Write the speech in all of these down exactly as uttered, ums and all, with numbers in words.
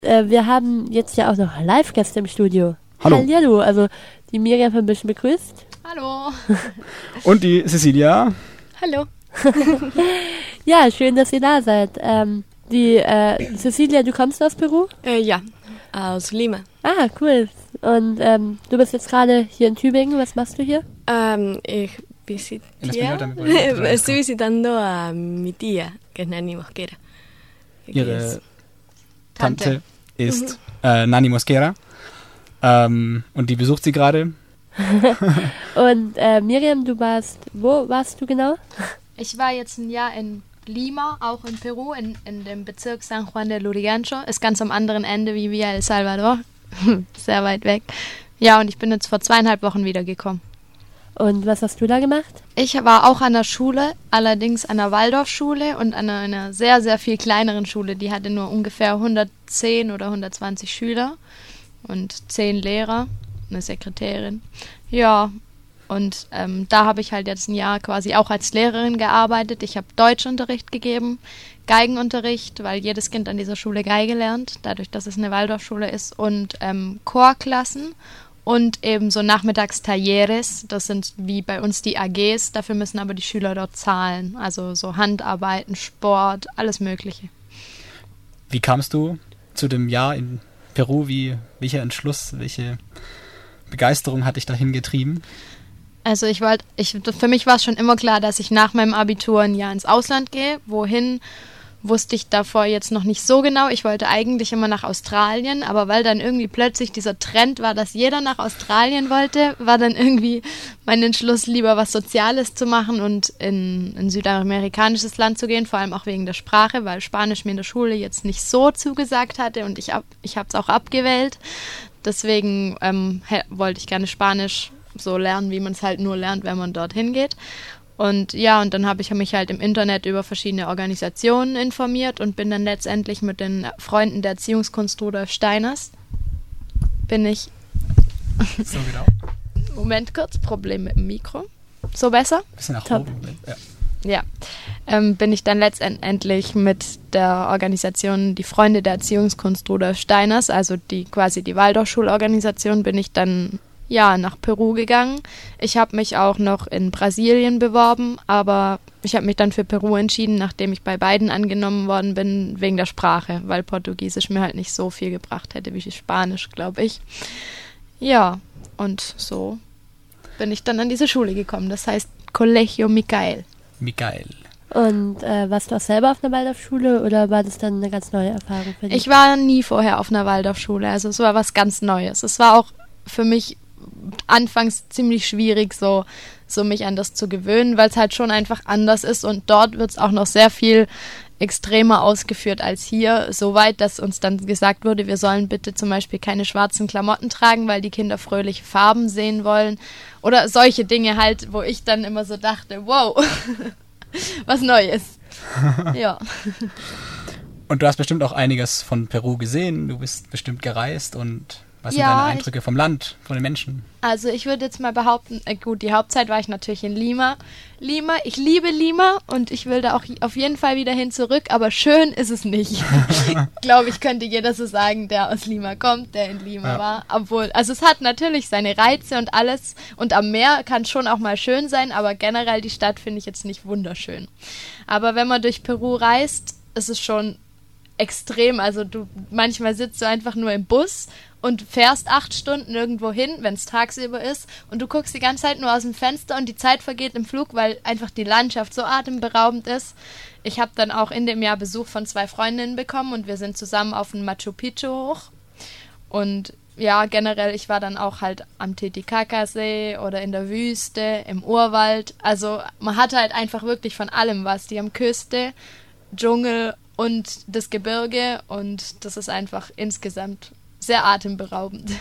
Äh, wir haben jetzt ja auch noch Live-Gäste im Studio. Hallo. Hallihallo, also die Miriam ein bisschen begrüßt. Hallo. Und die Cecilia. Hallo. Ja, schön, dass ihr da seid. Ähm, die äh, Cecilia, du kommst aus Peru? Äh, ja, aus Lima. Ah, cool. Und ähm, du bist jetzt gerade hier in Tübingen. Was machst du hier? Um, ich visité, En español también puedes- estoy visitando a mi tía, que es Nani Mosquera. que Ihre es Tante, Tante. ist äh, Nani Mosquera. Ähm, und die besucht sie gerade. Und äh, Miriam, du warst, wo warst du genau? Ich war jetzt ein Jahr in Lima, auch in Peru, in, in dem Bezirk San Juan de Lurigancho. Ist ganz am anderen Ende wie Villa El Salvador. Sehr weit weg. Ja, und ich bin jetzt vor zweieinhalb Wochen wiedergekommen. Und was hast du da gemacht? Ich war auch an der Schule, allerdings an der Waldorfschule und an einer, einer sehr, sehr viel kleineren Schule. Die hatte nur ungefähr hundertzehn oder hundertzwanzig Schüler und zehn Lehrer, eine Sekretärin. Ja, und ähm, da habe ich halt jetzt ein Jahr quasi auch als Lehrerin gearbeitet. Ich habe Deutschunterricht gegeben, Geigenunterricht, weil jedes Kind an dieser Schule Geige lernt, dadurch, dass es eine Waldorfschule ist, und ähm, Chorklassen. Und eben so Nachmittagstalleres, das sind wie bei uns die A Gs, dafür müssen aber die Schüler dort zahlen. Also so Handarbeiten, Sport, alles Mögliche. Wie kamst du zu dem Jahr in Peru? Wie, welcher Entschluss, welche Begeisterung hat dich dahin getrieben? Also ich wollte, ich, für mich war es schon immer klar, dass ich nach meinem Abitur ein Jahr ins Ausland gehe. Wohin, wusste ich davor jetzt noch nicht so genau. Ich wollte eigentlich immer nach Australien, aber weil dann irgendwie plötzlich dieser Trend war, dass jeder nach Australien wollte, war dann irgendwie mein Entschluss, lieber was Soziales zu machen und in ein südamerikanisches Land zu gehen, vor allem auch wegen der Sprache, weil Spanisch mir in der Schule jetzt nicht so zugesagt hatte und ich, ab, ich habe es auch abgewählt. Deswegen ähm, he- wollte ich gerne Spanisch so lernen, wie man es halt nur lernt, wenn man dorthin geht. Und ja, und dann habe ich mich halt im Internet über verschiedene Organisationen informiert und bin dann letztendlich mit den Freunden der Erziehungskunst Rudolf Steiners, bin ich, So genau. Moment kurz, Problem mit dem Mikro, so besser? Bisschen nach Top. oben. Ja. Ja, ähm, bin ich dann letztendlich mit der Organisation die Freunde der Erziehungskunst Rudolf Steiners, also die quasi die Waldorfschulorganisation, bin ich dann ja nach Peru gegangen. Ich habe mich auch noch in Brasilien beworben, aber ich habe mich dann für Peru entschieden, nachdem ich bei beiden angenommen worden bin, wegen der Sprache, weil Portugiesisch mir halt nicht so viel gebracht hätte wie Spanisch, glaube ich. Ja, und so bin ich dann an diese Schule gekommen. Das heißt Colegio Micael. Mikael. Und äh, warst du auch selber auf einer Waldorfschule oder war das dann eine ganz neue Erfahrung für dich? Ich war nie vorher auf einer Waldorfschule, also es war was ganz Neues. Es war auch für mich anfangs ziemlich schwierig, so, so mich an das zu gewöhnen, weil es halt schon einfach anders ist und dort wird es auch noch sehr viel extremer ausgeführt als hier, soweit, dass uns dann gesagt wurde, wir sollen bitte zum Beispiel keine schwarzen Klamotten tragen, weil die Kinder fröhliche Farben sehen wollen oder solche Dinge halt, wo ich dann immer so dachte, wow, was Neues. Ja. Und du hast bestimmt auch einiges von Peru gesehen. Du bist bestimmt gereist. Und was sind Ja, deine Eindrücke vom Land, von den Menschen? Also ich würde jetzt mal behaupten, äh gut, die Hauptzeit war ich natürlich in Lima. Lima, ich liebe Lima und ich will da auch auf jeden Fall wieder hin zurück, aber schön ist es nicht. Glaube ich, könnte jeder so sagen, der aus Lima kommt, der in Lima Ja. war. Obwohl, also es hat natürlich seine Reize und alles und am Meer kann schon auch mal schön sein, aber generell die Stadt finde ich jetzt nicht wunderschön. Aber wenn man durch Peru reist, ist es schon extrem, also du manchmal sitzt du einfach nur im Bus und fährst acht Stunden irgendwo hin, wenn es tagsüber ist und du guckst die ganze Zeit nur aus dem Fenster und die Zeit vergeht im Flug, weil einfach die Landschaft so atemberaubend ist. Ich habe dann auch in dem Jahr Besuch von zwei Freundinnen bekommen und wir sind zusammen auf den Machu Picchu hoch und ja, generell, ich war dann auch halt am Titicaca-See oder in der Wüste, im Urwald, also man hatte halt einfach wirklich von allem was, die am Küste, Dschungel und das Gebirge und das ist einfach insgesamt sehr atemberaubend.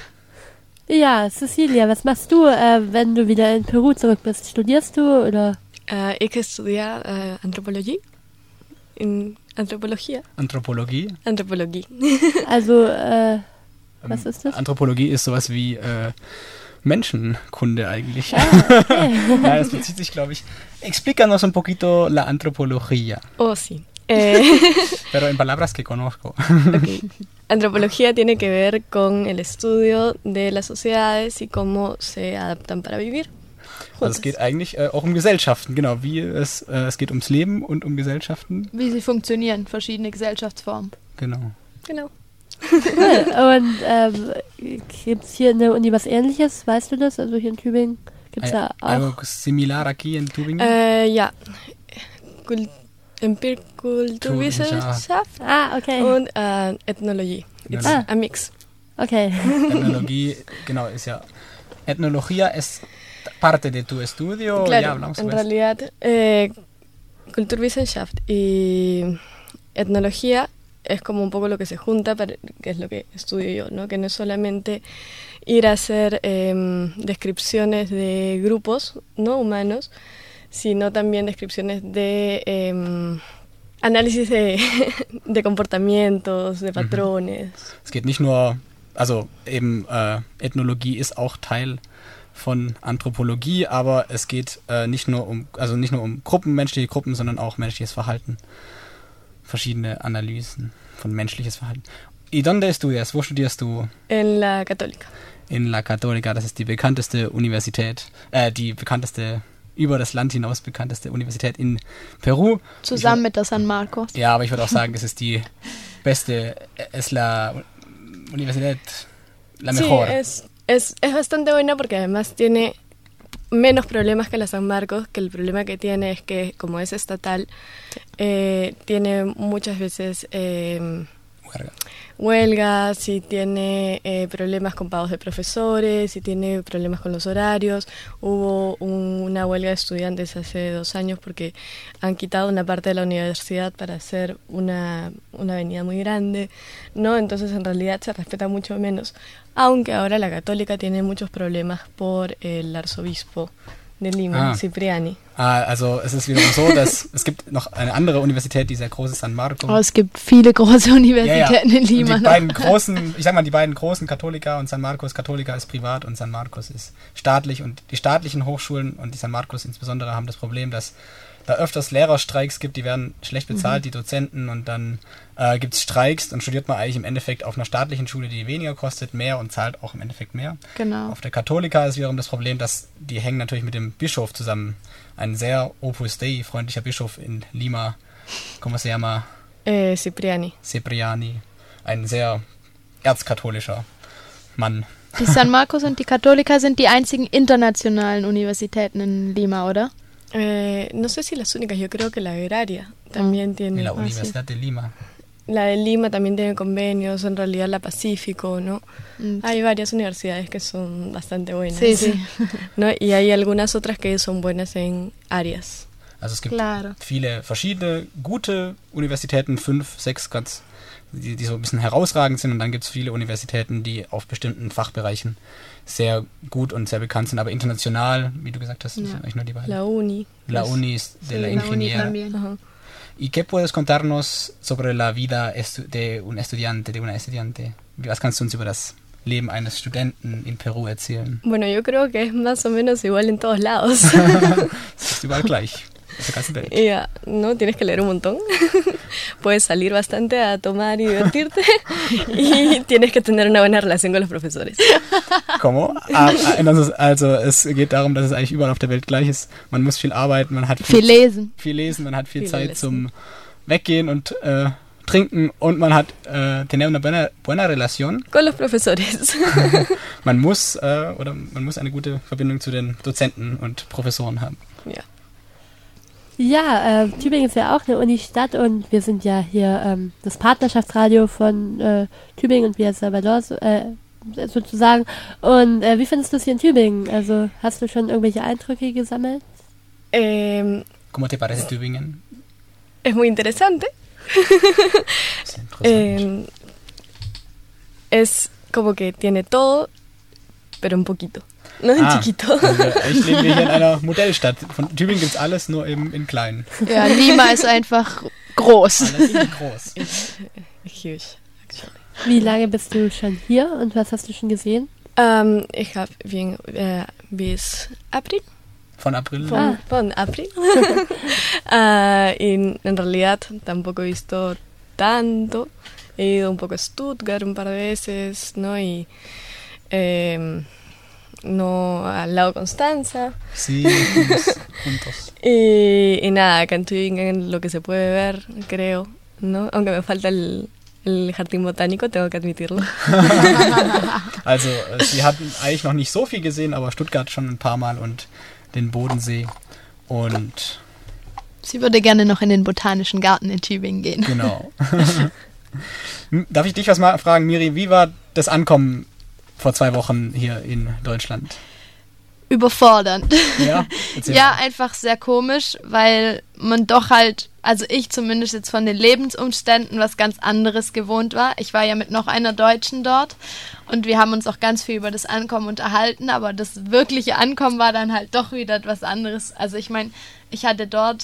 Ja, Cecilia, was machst du, äh, wenn du wieder in Peru zurück bist? Studierst du oder? Uh, ik estudiar uh, antropologie. In Antropologie. Anthropologie. Antropologie. Also, äh, was ist das? Anthropologie ist sowas wie äh, Menschenkunde eigentlich. Ah, okay. Ja, das bezieht sich, glaube ich. Explícanos un poquito la antropología. Oh, sí. Eh, Pero en palabras que conozco. ok. Antropología tiene que ver con el estudio de las sociedades y cómo se adaptan para vivir. Also es geht eigentlich äh, auch um Gesellschaften, genau, wie es, äh, es geht ums Leben und um Gesellschaften. Wie sie funktionieren, verschiedene Gesellschaftsformen. Genau. Genau. Cool. Und ähm, gibt es hier in der Uni was Ähnliches? Weißt du das? Also hier in Tübingen gibt es Hay ja auch. algo similar aquí en Tübingen. Eh, ja. Kul Empir Kulturwissenschaft Ah, okay. und äh, Ethnologie. It's Ah. a mix. Okay. Ethnologie, genau, ist ja. Etnología es parte de tu estudio. Claro, ya hablamos en sobre eso. realidad, eh, Kulturwissenschaft y etnología es como un poco lo que se junta, para, que es lo que estudio yo, ¿no? Que no es solamente ir a hacer eh, descripciones de grupos, ¿no? Humanos, sino también descripciones de eh, análisis de, de comportamientos, de patrones. Es geht nicht nur, also eben äh, Ethnologie ist auch Teil von Anthropologie, aber es geht äh, nicht nur um, also nicht nur um Gruppen, menschliche Gruppen, sondern auch menschliches Verhalten. Verschiedene Analysen von menschliches Verhalten. ¿Y dónde estudias? Wo studierst du? En la Católica. In La Católica, das ist die bekannteste Universität, äh, die bekannteste, über das Land hinaus bekannteste Universität in Peru. Zusammen mit der San Marcos. Ja, aber ich würde auch sagen, es ist die beste, es la Universidad, la mejor. Sí, es, es, es bastante buena porque además tiene menos problemas que la San Marcos, que el problema que tiene es que como es estatal, eh, tiene muchas veces eh, huelgas, y tiene eh, problemas con pagos de profesores, y tiene problemas con los horarios. Hubo un, una huelga de estudiantes hace dos años porque han quitado una parte de la universidad para hacer una, una avenida muy grande, ¿no? Entonces en realidad se respeta mucho menos, aunque ahora la Católica tiene muchos problemas por el arzobispo de Lima, Ah. Cipriani. Ah, also es ist wiederum so, dass es gibt noch eine andere Universität, die sehr groß ist, San Marco. Aber es gibt viele große Universitäten in Und Lima. die ne? beiden großen, ich sag mal, die beiden großen Católica und San Marcos, Católica ist privat und San Marcos ist staatlich, und die staatlichen Hochschulen und die San Marcos insbesondere haben das Problem, dass da öfters Lehrerstreiks gibt, die werden schlecht bezahlt, die Dozenten, und dann äh, gibt es Streiks, dann studiert man eigentlich im Endeffekt auf einer staatlichen Schule, die weniger kostet, mehr und zahlt auch im Endeffekt mehr. Genau. Auf der Católica ist wiederum das Problem, dass die hängen natürlich mit dem Bischof zusammen. Ein sehr Opus Dei freundlicher Bischof in Lima, ¿cómo se llama? Eh, Cipriani. Cipriani. Ein sehr erzkatholischer Mann. Die San Marcos und die Católica sind die einzigen internationalen Universitäten in Lima, oder? Eh, no sé si las únicas, yo creo que la agraria también tiene. La Ah, sí. Universidad de Lima. La de Lima también tiene convenios, en realidad la Pacífico, ¿no? Mm. Hay varias universidades que son bastante buenas. Sí, sí. ¿No? Y hay algunas otras que son buenas en áreas. Also es gibt Claro. viele verschiedene gute Universitäten, fünf, sechs ganz, die, die so ein bisschen herausragend sind, und dann gibt es viele Universitäten, die auf bestimmten Fachbereichen sehr gut und sehr bekannt sind, aber international, wie du gesagt hast, Ja. sind eigentlich nur die beiden. La Uni. La Las- Uni ist de la La Uni Ingeniera. también. Ajá. ¿Y qué puedes contarnos sobre la vida estu de un estudiante, de una estudiante? Was kannst du uns über das Leben eines Studenten in Peru erzählen? Bueno, yo creo que es más o menos igual en todos lados. Es ist überall gleich. Auf der ganzen Welt. Ya, ¿no? Tienes que leer un montón. Puedes salir bastante a tomar y divertirte. Y tienes que tener una buena relación con los profesores. ¿Cómo? Ah, ah, entonces, also es geht darum, dass es eigentlich überall auf der Welt gleich ist. Man muss viel arbeiten, man hat viel, Viel lesen. viel lesen, man hat viel Viele Zeit lesen. zum Weggehen und äh, trinken, und man hat äh, tener una buena, buena relación. Con los profesores. Man muss äh, oder man muss eine gute Verbindung zu den Dozenten und Professoren haben. Ja. Ja, äh, Tübingen ist ja auch eine Unistadt, und wir sind ja hier ähm, das Partnerschaftsradio von äh, Tübingen und Villa Salvador so, äh, sozusagen. Und äh, wie findest du es hier in Tübingen? Also hast du schon irgendwelche Eindrücke gesammelt? Eh, ¿Cómo te parece Tübingen? es muy interesante. Sehr interessant. Eh, es como que tiene todo, pero un poquito. No en Ah, chiquito. also eigentlich leben wir hier in einer Modellstadt. Von Tübingen gibt es alles, nur eben in klein. Ja, Lima ist einfach groß. Alles in groß. Huge, actually. Wie lange bist du schon hier und was hast du schon gesehen? Um, ich habe bien äh, bis April. Von April. Von, Ah. von April. Ah, y en realidad tampoco he visto tanto. He ido un poco a Stuttgart un par de veces, ¿no? Y eh, no al lado Constanza. Sí, fuimos juntos. Y, y nada, acá en Tübingen lo que se puede ver, creo, ¿no? Aunque me falta el, el jardín botánico, tengo que admitirlo. Also, äh, sie hatten eigentlich noch nicht so viel gesehen, aber Stuttgart schon ein paar Mal und den Bodensee. Und Sie würde gerne noch in den Botanischen Garten in Tübingen gehen. genau. Darf ich dich was mal fragen, Miri? Wie war das Ankommen vor zwei Wochen hier in Deutschland? Überfordernd. Ja, erzähl Ja, mal. einfach sehr komisch, weil man doch halt, also ich zumindest jetzt von den Lebensumständen was ganz anderes gewohnt war. Ich war ja mit noch einer Deutschen dort und wir haben uns auch ganz viel über das Ankommen unterhalten, aber das wirkliche Ankommen war dann halt doch wieder etwas anderes. Also ich meine, ich hatte dort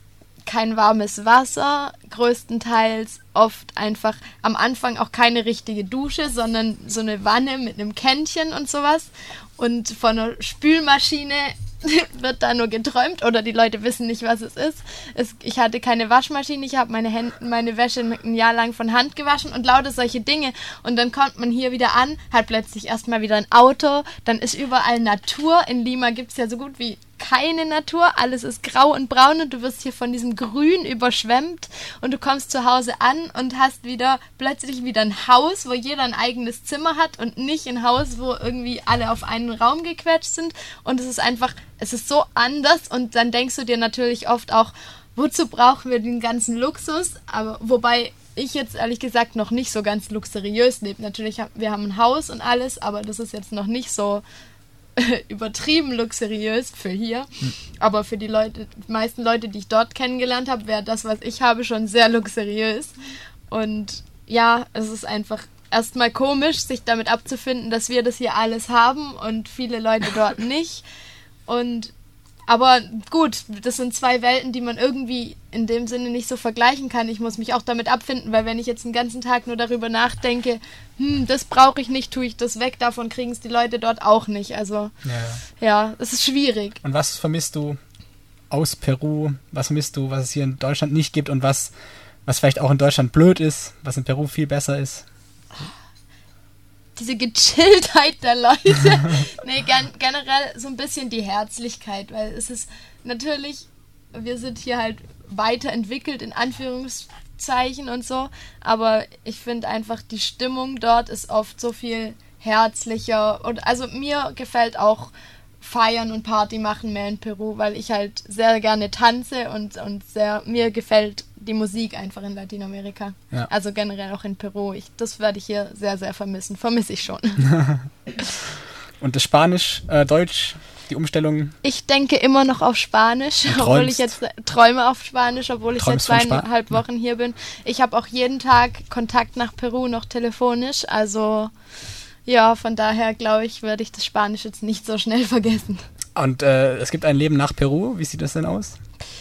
kein warmes Wasser, größtenteils oft einfach am Anfang auch keine richtige Dusche, sondern so eine Wanne mit einem Kännchen und sowas. Und von einer Spülmaschine wird da nur geträumt oder die Leute wissen nicht, was es ist. Es, ich hatte keine Waschmaschine, ich habe meine, Hände, meine Wäsche ein Jahr lang von Hand gewaschen und lauter solche Dinge. Und dann kommt man hier wieder an, hat plötzlich erstmal wieder ein Auto, dann ist überall Natur. In Lima gibt es ja so gut wie keine Natur, alles ist grau und braun und du wirst hier von diesem Grün überschwemmt und du kommst zu Hause an und hast wieder plötzlich wieder ein Haus, wo jeder ein eigenes Zimmer hat und nicht ein Haus, wo irgendwie alle auf einen Raum gequetscht sind und es ist einfach, es ist so anders und dann denkst du dir natürlich oft auch, wozu brauchen wir den ganzen Luxus, aber wobei ich jetzt ehrlich gesagt noch nicht so ganz luxuriös lebe. Natürlich, wir haben ein Haus und alles, aber das ist jetzt noch nicht so übertrieben luxuriös für hier, hm. aber für die Leute, die meisten Leute, die ich dort kennengelernt habe, wäre das, was ich habe, schon sehr luxuriös. Und ja, es ist einfach erstmal komisch, sich damit abzufinden, dass wir das hier alles haben und viele Leute dort nicht. Und aber gut, das sind zwei Welten, die man irgendwie in dem Sinne nicht so vergleichen kann. Ich muss mich auch damit abfinden, weil wenn ich jetzt den ganzen Tag nur darüber nachdenke, hm, das brauche ich nicht, tue ich das weg, davon kriegen es die Leute dort auch nicht. Also Ja, ja, es ist schwierig. Und was vermisst du aus Peru? Was vermisst du, was es hier in Deutschland nicht gibt und was, was vielleicht auch in Deutschland blöd ist, was in Peru viel besser ist? Diese Gechilltheit der Leute. Nee, gen generell so ein bisschen die Herzlichkeit, weil es ist natürlich, wir sind hier halt weiterentwickelt in Anführungszeichen und so, aber ich finde einfach, die Stimmung dort ist oft so viel herzlicher und also mir gefällt auch Feiern und Party machen mehr in Peru, weil ich halt sehr gerne tanze und, und sehr, mir gefällt die Musik einfach in Lateinamerika. Ja. Also generell auch in Peru. Ich, das werde ich hier sehr, sehr vermissen. Vermisse ich schon. Und das Spanisch, äh, Deutsch, die Umstellung? Ich denke immer noch auf Spanisch, obwohl ich jetzt träume auf Spanisch, obwohl ich seit zweieinhalb Wochen hier bin. Ich habe auch jeden Tag Kontakt nach Peru, noch telefonisch. Also ja, von daher glaube ich, werde ich das Spanisch jetzt nicht so schnell vergessen. Und äh, es gibt ein Leben nach Peru. Wie sieht das denn aus?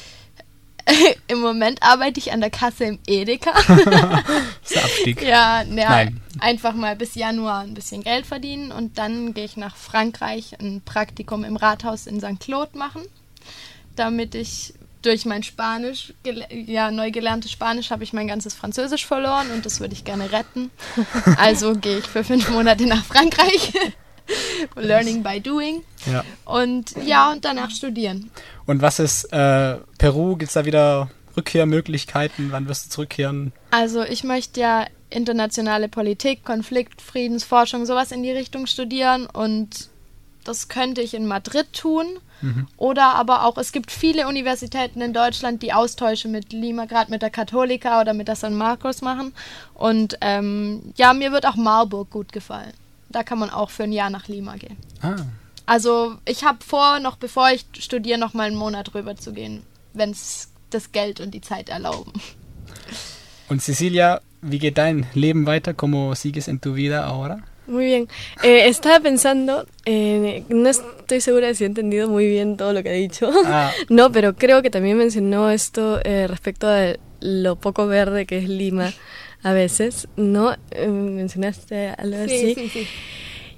Im Moment arbeite ich an der Kasse im Edeka. Das ist der Abstieg. Ja, ja, Nein. Einfach mal bis Januar ein bisschen Geld verdienen und dann gehe ich nach Frankreich ein Praktikum im Rathaus in Sankt Claude machen, damit ich durch mein Spanisch, ja, neu gelerntes Spanisch, habe ich mein ganzes Französisch verloren und das würde ich gerne retten. Also gehe ich für fünf Monate nach Frankreich. Learning by doing. Ja. Und ja, und danach studieren. Und was ist äh, Peru? Gibt es da wieder Rückkehrmöglichkeiten? Wann wirst du zurückkehren? Also ich möchte ja internationale Politik, Konflikt, Friedensforschung, sowas in die Richtung studieren und das könnte ich in Madrid tun. Mhm. Oder aber auch, es gibt viele Universitäten in Deutschland, die Austausche mit Lima, gerade mit der Católica oder mit der San Marcos machen. Und ähm, ja, mir wird auch Marburg gut gefallen. Da kann man auch für ein Jahr nach Lima gehen. Ah. Also ich habe vor, noch bevor ich studiere, noch mal einen Monat rüber zu gehen, wenn es das Geld und die Zeit erlauben. Und Cecilia, wie geht dein Leben weiter? ¿Cómo sigues en tu vida ahora? Muy bien. Eh, estaba pensando, eh, no estoy segura de si he entendido muy bien todo lo que ha dicho. Ah. No, pero creo que también mencionó esto eh, respecto de lo poco verde que es Lima a veces, ¿no? Eh, mencionaste algo Sí, así. sí, sí.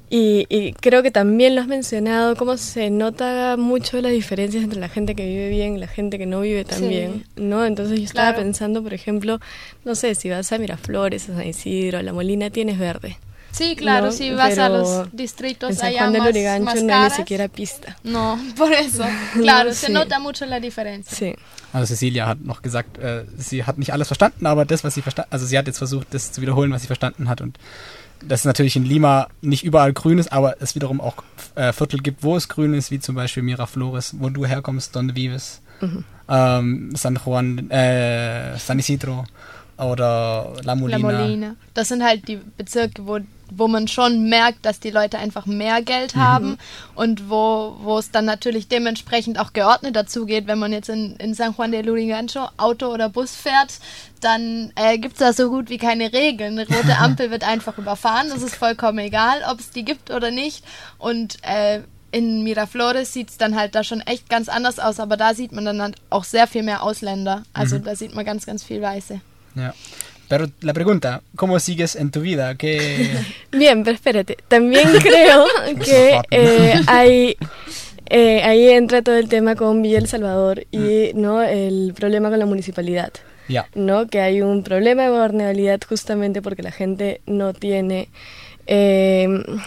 Y, y creo que también lo has mencionado, cómo se nota mucho las diferencias entre la gente que vive bien y la gente que no vive tan Sí. bien, ¿no? Entonces yo estaba Claro. pensando, por ejemplo, no sé, si vas a Miraflores, a San Isidro, a La Molina, tienes verde. Sí, claro, No, si vas a pero los distritos En San allá Juan del más, Lurigancho más no hay ni caras. siquiera pista. No, por eso. Claro, se Sí. nota mucho la diferencia. Sí. Also Cecilia hat noch gesagt, äh, sie hat nicht alles verstanden, aber das, was sie verstanden, also sie hat jetzt versucht, das zu wiederholen, was sie verstanden hat. Und dass es natürlich in Lima nicht überall grün ist, aber es wiederum auch äh, Viertel gibt, wo es grün ist, wie zum Beispiel Miraflores, wo du herkommst, Donde Vives, Mhm. ähm, San Juan, äh, San Isidro oder La Molina. La Molina. Das sind halt die Bezirke, wo, wo man schon merkt, dass die Leute einfach mehr Geld haben und wo, wo es dann natürlich dementsprechend auch geordnet dazu geht. Wenn man jetzt in, in San Juan de Lurigancho Auto oder Bus fährt, dann äh, gibt es da so gut wie keine Regeln. Eine rote Ampel wird einfach überfahren. Das ist vollkommen egal, ob es die gibt oder nicht. Und äh, in Miraflores sieht es dann halt da schon echt ganz anders aus, aber da sieht man dann halt auch sehr viel mehr Ausländer. Also da sieht man ganz, ganz viel Weiße. Ja. Pero la pregunta, ¿cómo sigues en tu vida? ¿Qué... Bien, pero espérate, también creo que eh, hay, eh, ahí entra todo el tema con Villa El Salvador y no el problema con la municipalidad, Ja. ¿no? Que hay un problema de gobernabilidad justamente porque la gente no tiene eh,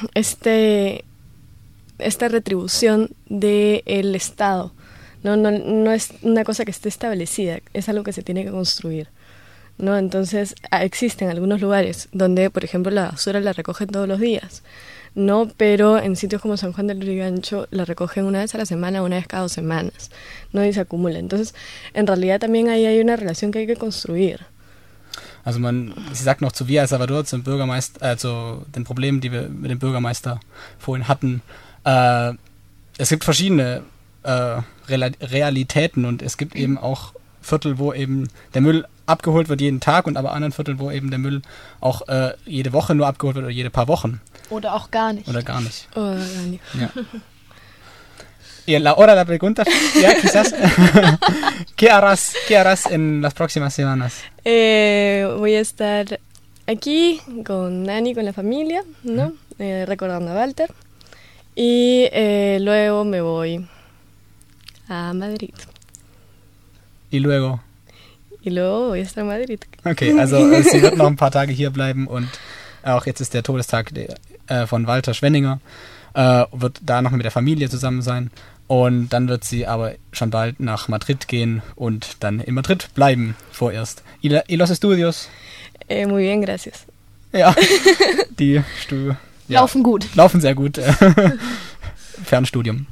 este, esta retribución del Estado, ¿no? No, no es una cosa que esté establecida, es algo que se tiene que construir, ¿no? Entonces ah, existen algunos lugares donde, por ejemplo, la basura la recogen todos los días, ¿no? Pero en sitios como San Juan del Lurigancho la recogen una vez a la semana, una vez cada dos semanas, ¿no? Y se acumula. Entonces, en realidad también ahí hay una relación que hay que construir. Also man, sie sagt noch zu Villa El Salvador, zum Bürgermeister, äh, zu den Problemen, die wir mit dem Bürgermeister vorhin hatten. Äh, es gibt verschiedene äh, Real- Realitäten und es gibt eben auch Viertel, wo eben der Müll abgeholt wird jeden Tag und aber anderen Viertel, wo eben der Müll auch äh, jede Woche nur abgeholt wird oder jede paar Wochen Oder auch gar nicht. oder gar nicht. Oh, Dani. Ja. Y la hora de la pregunta, ya quizás, ¿qué harás, qué harás en las próximas semanas? Eh, voy a estar aquí con Nani, con la familia, ¿no? Eh, recordando a Walter. Y eh, luego me voy a Madrid. Y luego, Y luego voy a estar en Madrid. okay, also äh, sie wird noch ein paar Tage hier bleiben und auch jetzt ist der Todestag der, äh, von Walter Schwenninger, äh, wird da noch mit der Familie zusammen sein und dann wird sie aber schon bald nach Madrid gehen und dann in Madrid bleiben vorerst. Y, la, y los estudios? Eh, muy bien, gracias. Ja, die Stu ja, Laufen gut. laufen sehr gut. äh, Fernstudium.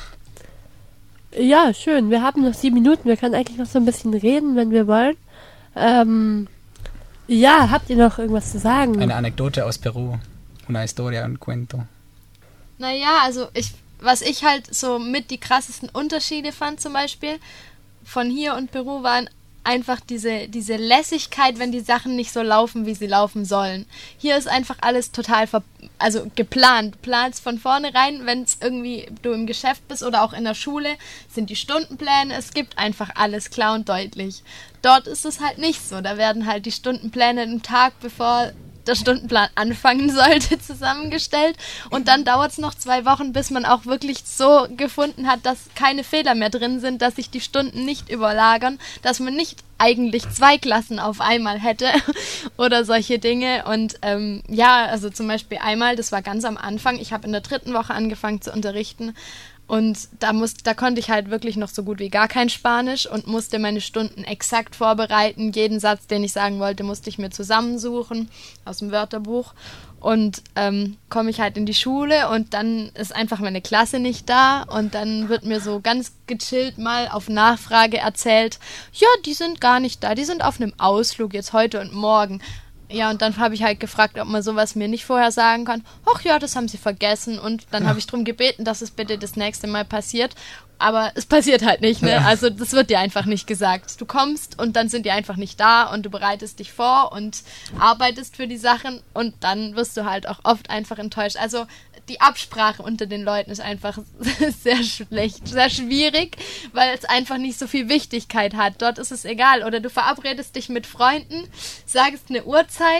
Ja, schön. Wir haben noch sieben Minuten. Wir können eigentlich noch so ein bisschen reden, wenn wir wollen. Ähm, ja, habt ihr noch irgendwas zu sagen? Eine Anekdote aus Peru. Una historia, un cuento. Naja, also ich, was ich halt so mit die krassesten Unterschiede fand zum Beispiel von hier und Peru waren einfach diese, diese Lässigkeit, wenn die Sachen nicht so laufen, wie sie laufen sollen. Hier ist einfach alles total ver also geplant. Du planst von vornherein, wenn es irgendwie du im Geschäft bist oder auch in der Schule, sind die Stundenpläne, es gibt einfach alles klar und deutlich. Dort ist es halt nicht so. Da werden halt die Stundenpläne einen Tag bevor der Stundenplan anfangen sollte, zusammengestellt und dann dauert es noch zwei Wochen, bis man auch wirklich so gefunden hat, dass keine Fehler mehr drin sind, dass sich die Stunden nicht überlagern, dass man nicht eigentlich zwei Klassen auf einmal hätte oder solche Dinge und ähm, ja, also zum Beispiel einmal, das war ganz am Anfang, ich habe in der dritten Woche angefangen zu unterrichten und da, muss, da konnte ich halt wirklich noch so gut wie gar kein Spanisch und musste meine Stunden exakt vorbereiten. Jeden Satz, den ich sagen wollte, musste ich mir zusammensuchen aus dem Wörterbuch. Und ähm, komme ich halt in die Schule und dann ist einfach meine Klasse nicht da und dann wird mir so ganz gechillt mal auf Nachfrage erzählt, ja, die sind gar nicht da, die sind auf einem Ausflug jetzt heute und morgen. Ja, und dann habe ich halt gefragt, ob man sowas mir nicht vorher sagen kann. Ach ja, das haben sie vergessen. Und dann habe ich darum gebeten, dass es bitte das nächste Mal passiert. Aber es passiert halt nicht, ne? Ja. Also das wird dir einfach nicht gesagt. Du kommst und dann sind die einfach nicht da und du bereitest dich vor und arbeitest für die Sachen und dann wirst du halt auch oft einfach enttäuscht. Also die Absprache unter den Leuten ist einfach sehr schlecht, sehr schwierig, weil es einfach nicht so viel Wichtigkeit hat. Dort ist es egal. Oder du verabredest dich mit Freunden, sagst eine Uhrzeit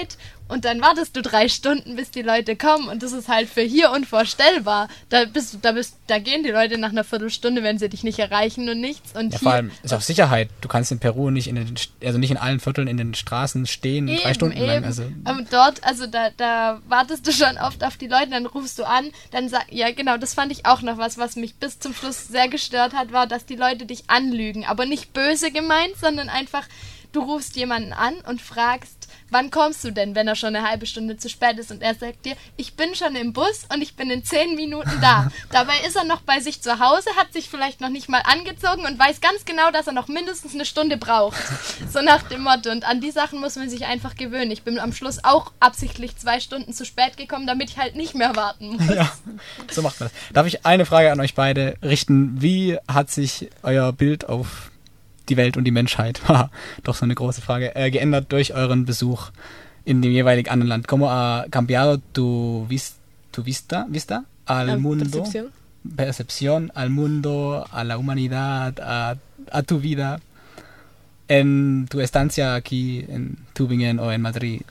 und dann wartest du drei Stunden, bis die Leute kommen und das ist halt für hier unvorstellbar. Da bist, da bist, da gehen die Leute nach einer Viertelstunde, wenn sie dich nicht erreichen und nichts. Und ja, hier, vor allem ist auch Sicherheit. Du kannst in Peru nicht in den, also nicht in allen Vierteln in den Straßen stehen, eben, drei Stunden eben. lang. Also Und dort, also da, da wartest du schon oft auf die Leute, dann rufst du an, dann sag, ja genau, das fand ich auch noch was, was mich bis zum Schluss sehr gestört hat, war, dass die Leute dich anlügen, aber nicht böse gemeint, sondern einfach, du rufst jemanden an und fragst, wann kommst du denn, wenn er schon eine halbe Stunde zu spät ist? Und er sagt dir, ich bin schon im Bus und ich bin in zehn Minuten da. Dabei ist er noch bei sich zu Hause, hat sich vielleicht noch nicht mal angezogen und weiß ganz genau, dass er noch mindestens eine Stunde braucht. So nach dem Motto. Und an die Sachen muss man sich einfach gewöhnen. Ich bin am Schluss auch absichtlich zwei Stunden zu spät gekommen, damit ich halt nicht mehr warten muss. ja, so macht man das. Darf ich eine Frage an euch beide richten? Wie hat sich euer Bild auf die Welt und die Menschheit, doch so eine große Frage, äh, geändert durch euren Besuch in dem jeweiligen anderen Land? ¿Cómo ha cambiado tu, vis, tu vista, vista al La mundo? percepción. Percepción al mundo, a la humanidad, a, a tu vida en tu estancia aquí en Tübingen o en Madrid?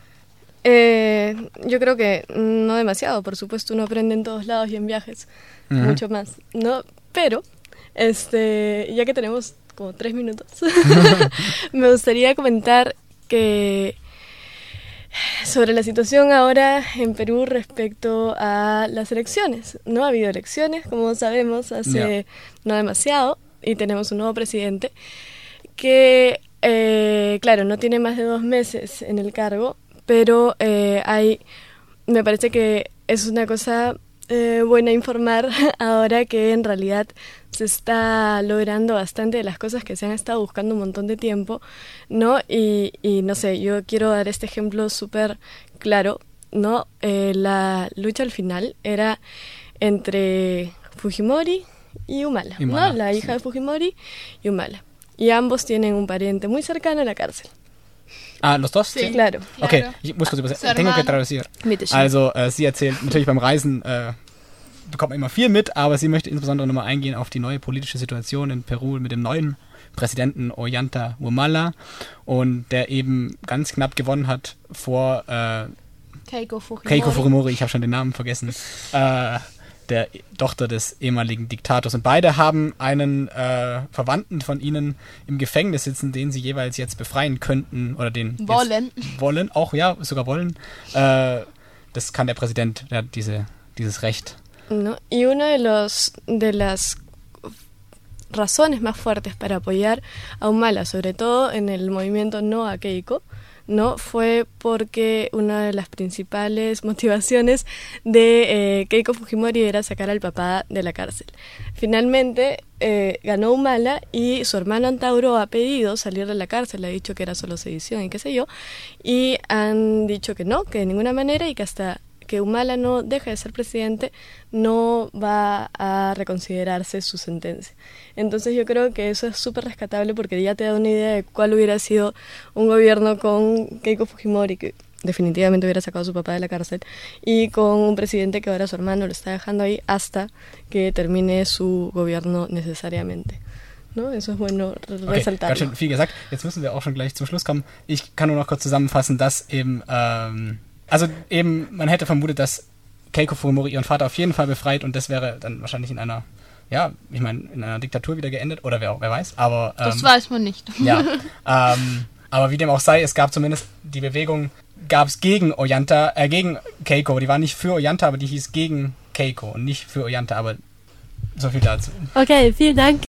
Eh, yo creo que no demasiado, por supuesto uno aprende en todos lados y en viajes, Ujú. mucho más, ¿no? Pero, este, ya que tenemos como tres minutos, me gustaría comentar que sobre la situación ahora en Perú respecto a las elecciones, ¿no? Ha habido elecciones, como sabemos, hace no demasiado, y tenemos un nuevo presidente que, eh, claro, no tiene más de dos meses en el cargo, pero eh, hay, me parece que es una cosa eh, buena informar ahora que en realidad se está logrando bastante de las cosas que se han estado buscando un montón de tiempo, ¿no? Y, y no sé, yo quiero dar este ejemplo súper claro, ¿no? Eh, la lucha al final era entre Fujimori y Humala, Y Humala, ¿no? La hija sí. de Fujimori y Humala. Y ambos tienen un pariente muy cercano a la cárcel. Ah, los dos? Sí, claro. Okay, Claro. ich muss kurz übersetzen. Su Tengo que hermano. traducir. Bitte schön. Also, äh, sie erzählt natürlich beim Reisen, äh, bekommt man immer viel mit, aber sie möchte insbesondere nochmal eingehen auf die neue politische Situation in Peru mit dem neuen Präsidenten Ollanta Humala und der eben ganz knapp gewonnen hat vor äh, Keiko Fujimori. Keiko Fujimori, ich habe schon den Namen vergessen, äh, der Tochter des ehemaligen Diktators. Und beide haben einen äh, Verwandten von ihnen im Gefängnis sitzen, den sie jeweils jetzt befreien könnten oder den Wollen. Jetzt wollen, auch ja, sogar wollen. Äh, das kann der Präsident, der hat diese, dieses Recht. ¿No? Y una de los de las razones más fuertes para apoyar a Humala, sobre todo en el movimiento No a Keiko, no fue porque una de las principales motivaciones de eh, Keiko Fujimori era sacar al papá de la cárcel. Finalmente eh, ganó Humala y su hermano Antauro ha pedido salir de la cárcel, ha dicho que era solo sedición y qué sé yo, y han dicho que no, que de ninguna manera y que hasta que Humala no deje de ser presidente, no va a reconsiderarse su sentencia. Entonces yo creo que eso es súper rescatable porque ya te da una idea de cuál hubiera sido un gobierno con Keiko Fujimori, que definitivamente hubiera sacado a su papá de la cárcel, y con un presidente que ahora su hermano lo está dejando ahí hasta que termine su gobierno necesariamente. ¿No? Eso es bueno Okay, resaltarlo. ganz schön viel gesagt. Jetzt müssen wir auch schon gleich zum Schluss kommen. Ich kann nur noch kurz zusammenfassen, dass eben, ähm, also eben, man hätte vermutet, dass Keiko Fujimori ihren Vater auf jeden Fall befreit und das wäre dann wahrscheinlich in einer, ja, ich meine, in einer Diktatur wieder geendet oder wer, wer weiß, aber... Ähm, Das weiß man nicht. Ja, ähm, aber wie dem auch sei, es gab zumindest die Bewegung, gab es gegen Ollanta, äh, gegen Keiko, die war nicht für Ollanta, aber die hieß gegen Keiko und nicht für Ollanta, aber so viel dazu. Okay, vielen Dank